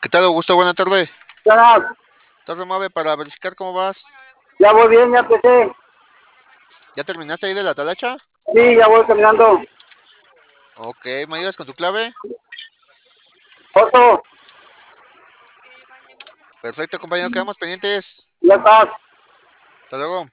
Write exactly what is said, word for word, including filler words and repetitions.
¿Qué tal, Augusto? Buena tarde. Ya, Torre Mave para verificar cómo vas. ya voy bien, ya empecé. ¿Ya terminaste ahí de la talacha? Sí, ya voy caminando. Ok, ¿me ayudas con tu clave? Otto, Perfecto, compañero, quedamos pendientes. ya estás. Hasta luego.